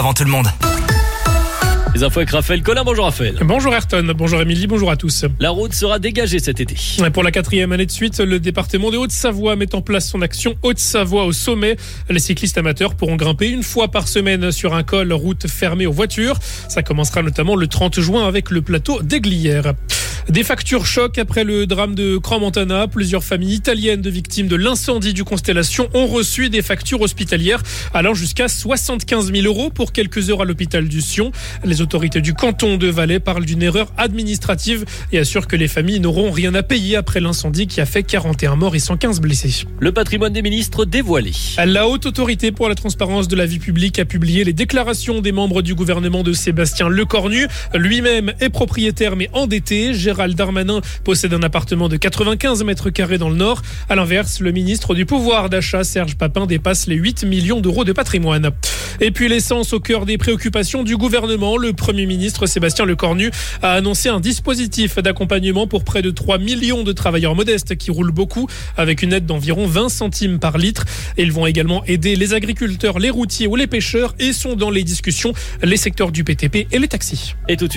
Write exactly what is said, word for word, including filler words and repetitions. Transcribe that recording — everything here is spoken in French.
avant tout le monde. Les infos avec Raphaël Collin. Bonjour Raphaël. Bonjour Ayrton, bonjour Émilie, bonjour à tous. La route sera dégagée cet été. Pour la quatrième année de suite, le département de Haute-Savoie met en place son action Haute-Savoie au sommet. Les cyclistes amateurs pourront grimper une fois par semaine sur un col route fermée aux voitures. Ça commencera notamment le trente juin avec le plateau d'Aiglières. Des factures choc après le drame de Crans-Montana. Plusieurs familles italiennes de victimes de l'incendie du Constellation ont reçu des factures hospitalières allant jusqu'à soixante-quinze mille euros pour quelques heures à l'hôpital du Sion. Les autorités du canton de Valais parlent d'une erreur administrative et assurent que les familles n'auront rien à payer après l'incendie qui a fait quarante et un morts et cent quinze blessés. Le patrimoine des ministres dévoilé. La Haute Autorité pour la transparence de la vie publique a publié les déclarations des membres du gouvernement de Sébastien Lecornu. Lui-même est propriétaire mais endetté. Gérald Darmanin possède un appartement de quatre-vingt-quinze mètres carrés dans le Nord. À l'inverse, le ministre du pouvoir d'achat, Serge Papin, dépasse les huit millions d'euros de patrimoine. Et puis l'essence au cœur des préoccupations du gouvernement. Le Premier ministre Sébastien Lecornu a annoncé un dispositif d'accompagnement pour près de trois millions de travailleurs modestes qui roulent beaucoup avec une aide d'environ vingt centimes par litre. Et ils vont également aider les agriculteurs, les routiers ou les pêcheurs et sont dans les discussions les secteurs du P T P et les taxis. Et tout de suite.